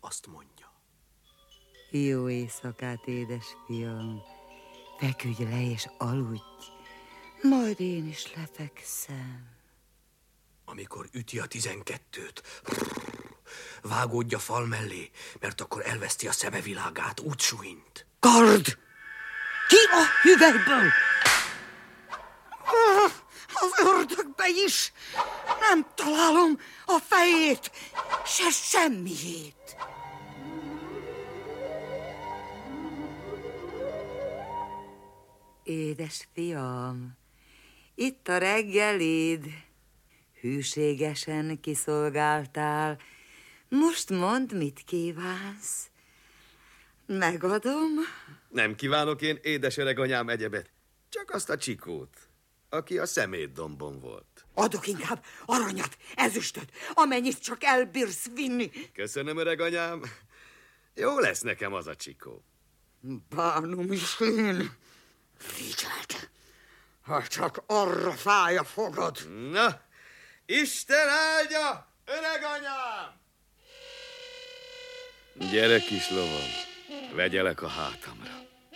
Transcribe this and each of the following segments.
azt mondja. Jó éjszakát, édesfiam. Feküdj le és aludj, majd én is lefekszem. Amikor üti a 12-t, vágódj a fal mellé, mert akkor elveszti a szemevilágát, úgy suhint. Kard! Ki a hüvelyből? Az ördögbe is! Nem találom a fejét, se semmiét. Édes fiam, itt a reggelid. Hűségesen kiszolgáltál. Most mondd, mit kívánsz. Megadom? Nem kívánok én, édes öreg anyám, egyebet. Csak azt a Csikót, aki a szemétdombon volt. Adok inkább aranyat, ezüstöt, amennyit csak elbírsz vinni. Köszönöm, öreg anyám. Jó lesz nekem az a Csikó. Bánom is én. Vigyázz, ha csak arra fáj a fogad. Na, Isten áldja, öreg anyám! Gyere, kis lovam, vegyelek a hátamra.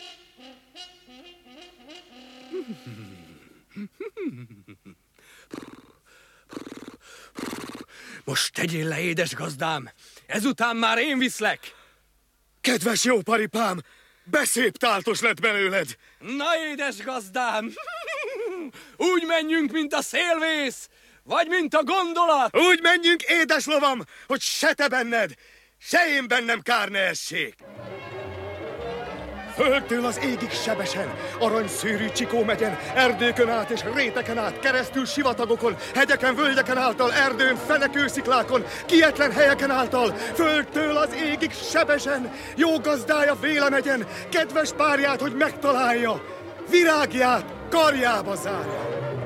Most tegyél le, édes gazdám, ezután már én viszlek. Kedves jó paripám, beszép táltos lett belőled. Na, édes gazdám, úgy menjünk, mint a szélvész, vagy mint a gondolat. Úgy menjünk, édes lovam, hogy se te benned, se én bennem kár ne essék. Földtől az égig sebesen, aranyszőrű Csikó megyen, erdőkön át és réteken át, keresztül sivatagokon, hegyeken, völgyeken által, erdőn, fenekősziklákon, kietlen helyeken által, földtől az égig sebesen, jó gazdája Véle megyen, kedves párját, hogy megtalálja, virágját karjába zárja.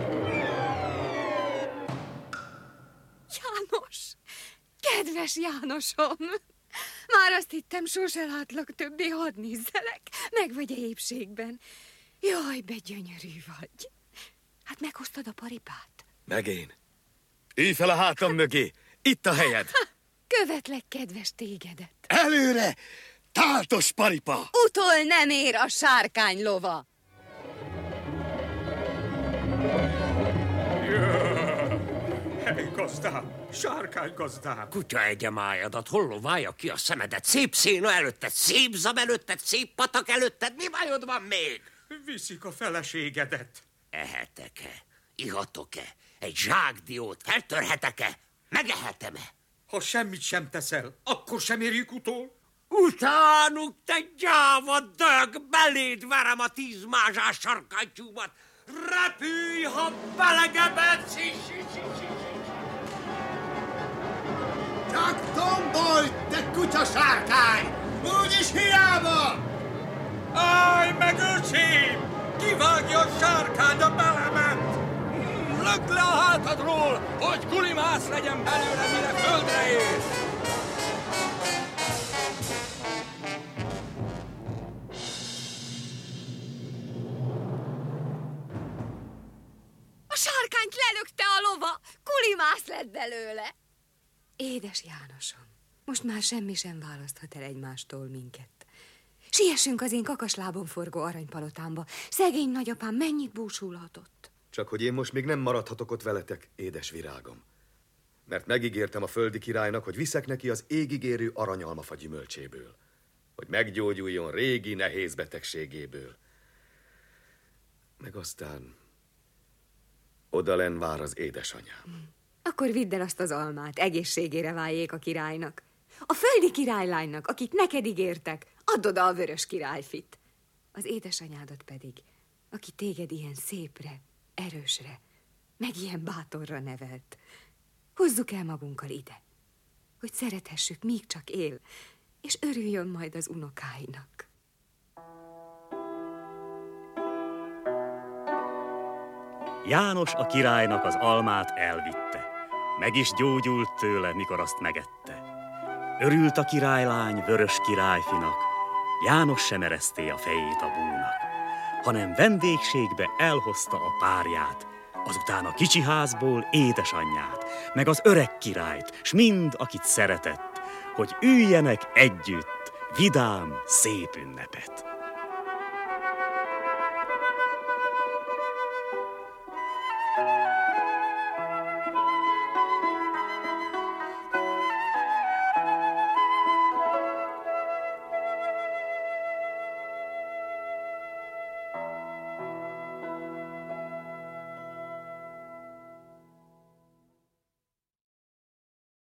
János! Kedves Jánosom! Már azt hittem, sose látlak többé, hadd nézzelek. Meg vagy épségben. Jaj, be gyönyörű vagy. Hát meghoztad a paripát? Meg én. Ülj fel a hátam mögé, itt a helyed. Követlek, kedves tégedet. Előre, táltos paripa! Utol nem ér a sárkány lova. Hely, gazdám, sárkány gazdám. Kutya egye májadat, hol loválja ki a szemedet? Szép széna előtted, szép zab előtted, szép patak előtted, mi bajod van még? Viszik a feleségedet. Ehetek-e? Ihatok-e? Egy zsákdiót feltörhetek-e? Megehetem-e? Ha semmit sem teszel, akkor sem érjük utol. Utánuk, te gyáva dög, beléd verem a 10 mázsás sarkantyúmat. Repülj, ha belegebedsz! Csak tombolj, te kutya sárkány! Úgyis hiába! Állj meg, öcsém! Kivágja a sárkány a belemet! Lökd le a hátadról, hogy gulimász legyen belőle, mire földre ér! A sárkányt lelökte a lova, kulimász lett belőle. Édes Jánosom, most már semmi sem választhat el egymástól minket. Siessünk az én kakaslábon forgó aranypalotámba. Szegény nagyapám mennyit búsulhatott. Csak hogy én most még nem maradhatok ott veletek, édes virágom. Mert megígértem a földi királynak, hogy viszek neki az égig érő aranyalmafa gyümölcséből. Hogy meggyógyuljon régi nehéz betegségéből. Meg aztán odalenn vár az édesanyám. Akkor vidd el azt az almát, egészségére váljék a királynak. A földi királylánynak, akit neked ígértek, add oda a vörös királyfit. Az édesanyádat pedig, aki téged ilyen szépre, erősre, meg ilyen bátorra nevelt. Hozzuk el magunkkal ide, hogy szerethessük, míg csak él, és örüljön majd az unokáinak. János a királynak az almát elvitte. Meg is gyógyult tőle, mikor azt megette. Örült a királylány vörös királyfinak, János sem ereszté a fejét a búnak, hanem vendégségbe elhozta a párját, azután a kicsi házból édesanyját, meg az öreg királyt, s mind, akit szeretett, hogy üljenek együtt vidám, szép ünnepet.